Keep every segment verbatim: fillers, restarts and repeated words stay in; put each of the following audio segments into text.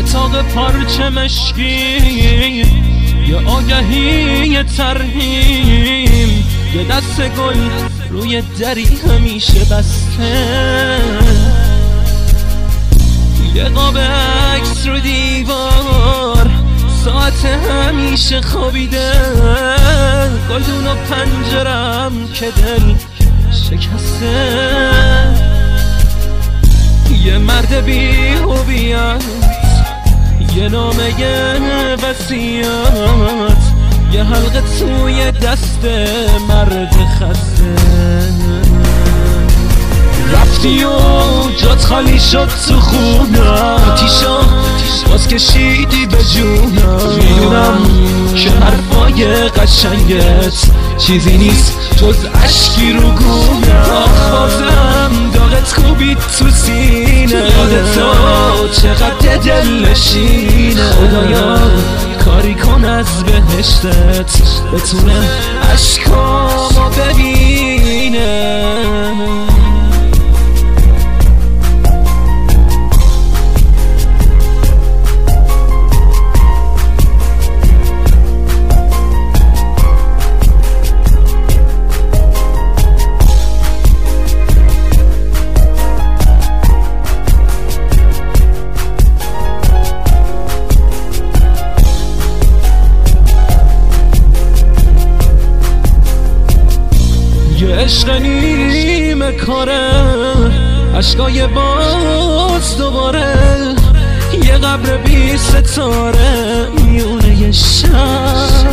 اتاق پارچه مشکی، یه آگهی یه ترهیم، یه دست گل روی دری همیشه بسته، یه قاب عکس رو دیوار، ساعت همیشه خوابیده، گلدون و پنجرم که دل شکسته، یه مرد بی هویت، یه نامه وصیت، یه حلقه توی دست مرد خسته. رفتی و جات خالی شد تو خونم، تیشا باز کشیدی به جونم، میدونم که حرفای قشنگت چیزی نیست جز اشکی رو گونم. بازم داغت کوبید تو سینه، یادت تو چقدر دلنشینه، خدایا کاری کن از بهشتت بتونه اشکامو ببینه. عشق نیمه کاره، عشقای باز دوباره، یه قبر بی ستاره میونه یه شب،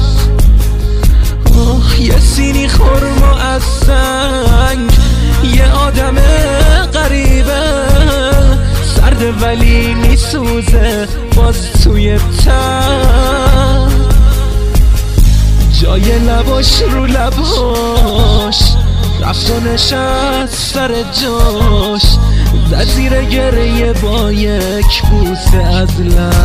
آه یه سینی خرما از سنگ، یه آدم غریبه، سرده ولی میسوزه باز توی تن، جای لباش رو لباش رفت و نشست سر جاش، زد زیر گریه با یک بوسه از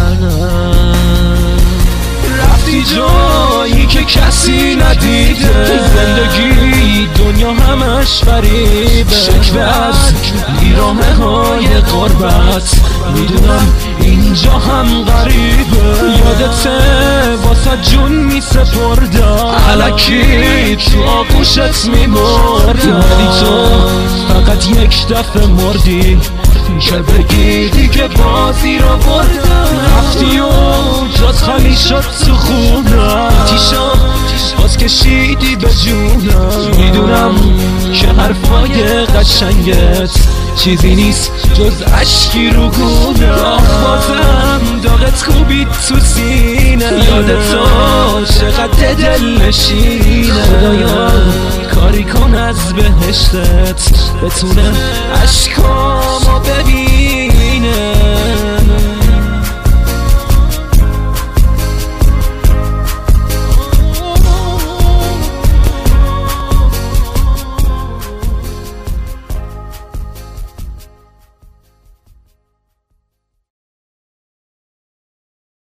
لب. رفتی جایی که کسی ندیده، زندگی دنیا همش فریبه، شکوه از بیرامه های غربت، میدونم اینجا هم غریبه، یادته واسه جون میسپردم، الکی تو آغوشت میمردم، ولی تو فقط یک دفعه مردی که بگی دیگه بازی رو بردم. رفتی و جات خالی شد تو خونم، تیشا باز کشیدی به جونم، میدونم که حرفای قشنگت چیزی نیست جز اشکی رو گونم. بازم داغت کوبید تو سینه، یادت تو چقدر دلنشینه، خدایا کاری کن از بهشتت بتونه اشکامو ببینه.